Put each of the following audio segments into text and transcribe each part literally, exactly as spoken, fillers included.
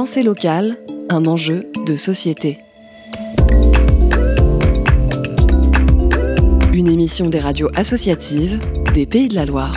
Pensée locale, un enjeu de société. Une émission des radios associatives des Pays de la Loire.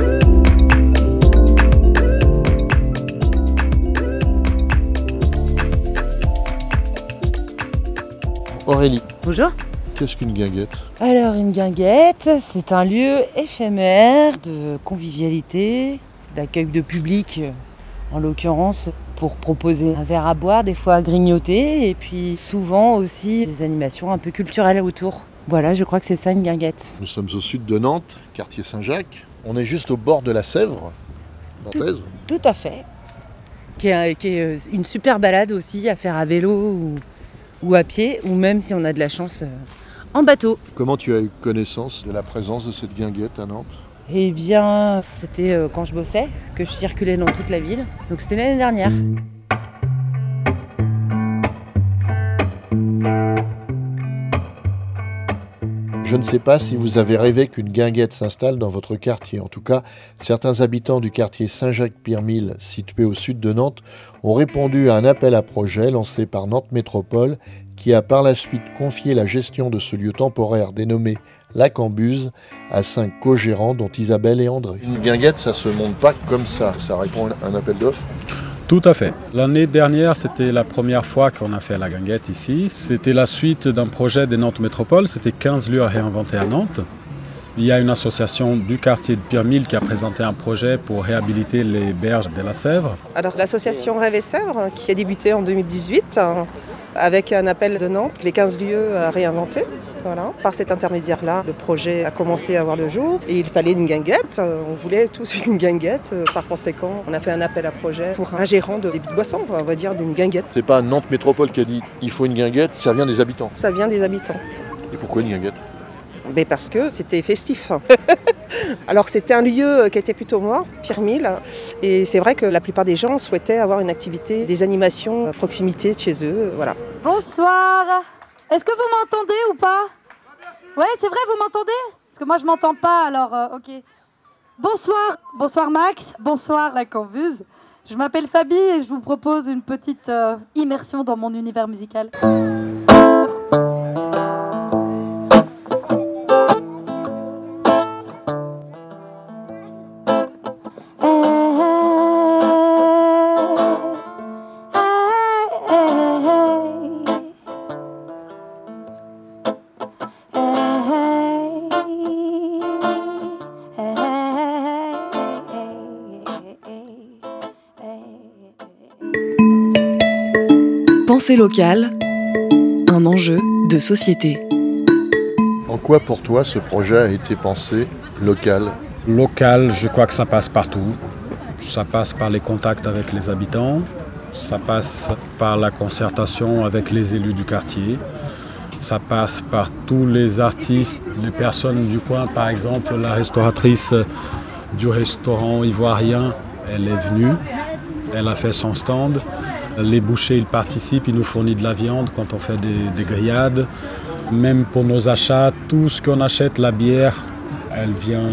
Aurélie. Bonjour. Qu'est-ce qu'une guinguette ? Alors une guinguette, c'est un lieu éphémère de convivialité, d'accueil de public, en l'occurrence pour proposer un verre à boire, des fois à grignoter, et puis souvent aussi des animations un peu culturelles autour. Voilà, je crois que c'est ça une guinguette. Nous sommes au sud de Nantes, quartier Saint-Jacques. On est juste au bord de la Sèvre, nantaise. Tout, tout à fait. Qui est, qui est une super balade aussi à faire à vélo ou, ou à pied, ou même si on a de la chance en bateau. Comment tu as eu connaissance de la présence de cette guinguette à Nantes ? Eh bien, c'était quand je bossais, que je circulais dans toute la ville. Donc c'était l'année dernière. Je ne sais pas si vous avez rêvé qu'une guinguette s'installe dans votre quartier. En tout cas, certains habitants du quartier Saint-Jacques-Pirmille, situé au sud de Nantes, ont répondu à un appel à projet lancé par Nantes Métropole, qui a par la suite confié la gestion de ce lieu temporaire dénommé La Cambuse à cinq co-gérants, dont Isabelle et André. Une guinguette, ça se monte pas comme ça. Ça répond à un appel d'offres ? Tout à fait. L'année dernière, c'était la première fois qu'on a fait la guinguette ici. C'était la suite d'un projet des Nantes Métropole. C'était quinze lieux à réinventer à Nantes. Il y a une association du quartier de Pirmille qui a présenté un projet pour réhabiliter les berges de la Sèvre. Alors l'association Rêve et Sèvre, qui a débuté en deux mille dix-huit, avec un appel de Nantes, les quinze lieux à réinventer. Voilà. Par cet intermédiaire-là, le projet a commencé à voir le jour et il fallait une guinguette. On voulait tous une guinguette. Par conséquent, on a fait un appel à projet pour un gérant de débit de boisson, on va dire, d'une guinguette. C'est pas Nantes Métropole qui a dit il faut une guinguette, ça vient des habitants. Ça vient des habitants. Et pourquoi une guinguette ? Mais parce que c'était festif. Alors c'était un lieu qui était plutôt mort, Pirmille, et c'est vrai que la plupart des gens souhaitaient avoir une activité, des animations à proximité de chez eux, voilà. Bonsoir. Est-ce que vous m'entendez ou pas ? Ouais, c'est vrai, vous m'entendez ? Parce que moi je m'entends pas, alors euh, ok. Bonsoir, bonsoir Max, bonsoir la Cambuse. Je m'appelle Fabi et je vous propose une petite euh, immersion dans mon univers musical. Pensée locale, un enjeu de société. En quoi pour toi ce projet a été pensé local ? Local, je crois que ça passe partout. Ça passe par les contacts avec les habitants, ça passe par la concertation avec les élus du quartier, ça passe par tous les artistes, les personnes du coin. Par exemple, la restauratrice du restaurant ivoirien, elle est venue, elle a fait son stand. Les bouchers, ils participent, ils nous fournissent de la viande quand on fait des, des grillades. Même pour nos achats, tout ce qu'on achète, la bière, elle vient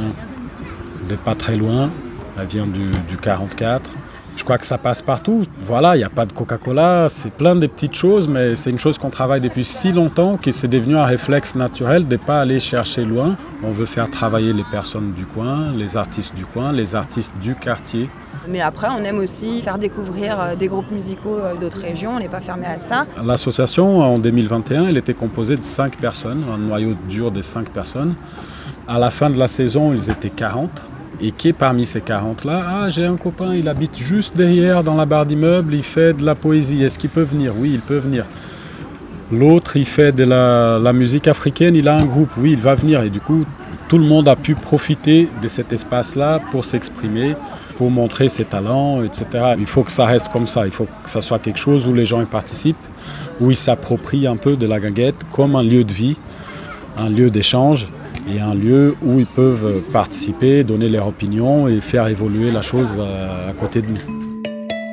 de pas très loin, elle vient du, du quarante-quatre. Je crois que ça passe partout. Voilà, il n'y a pas de Coca-Cola, c'est plein de petites choses, mais c'est une chose qu'on travaille depuis si longtemps que c'est devenu un réflexe naturel de ne pas aller chercher loin. On veut faire travailler les personnes du coin, les artistes du coin, les artistes du quartier. Mais après, on aime aussi faire découvrir des groupes musicaux d'autres régions, on n'est pas fermé à ça. L'association, en deux mille vingt et un, elle était composée de cinq personnes, un noyau dur de cinq personnes. À la fin de la saison, ils étaient quarante. Et qui est parmi ces quarante-là, ah, j'ai un copain, il habite juste derrière dans la barre d'immeuble, il fait de la poésie, est-ce qu'il peut venir ? Oui, il peut venir. L'autre, il fait de la, la musique africaine, il a un groupe, oui, il va venir. Et du coup, tout le monde a pu profiter de cet espace-là pour s'exprimer, pour montrer ses talents, et cetera. Il faut que ça reste comme ça, il faut que ça soit quelque chose où les gens y participent, où ils s'approprient un peu de la guinguette comme un lieu de vie, un lieu d'échange et un lieu où ils peuvent participer, donner leur opinion et faire évoluer la chose à, à côté de nous.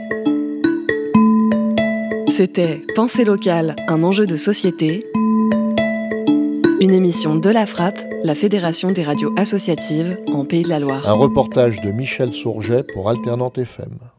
C'était Pensée locale, un enjeu de société. Une émission de la Frappe, la Fédération des radios associatives en Pays de la Loire. Un reportage de Michel Sourget pour Alternante F M.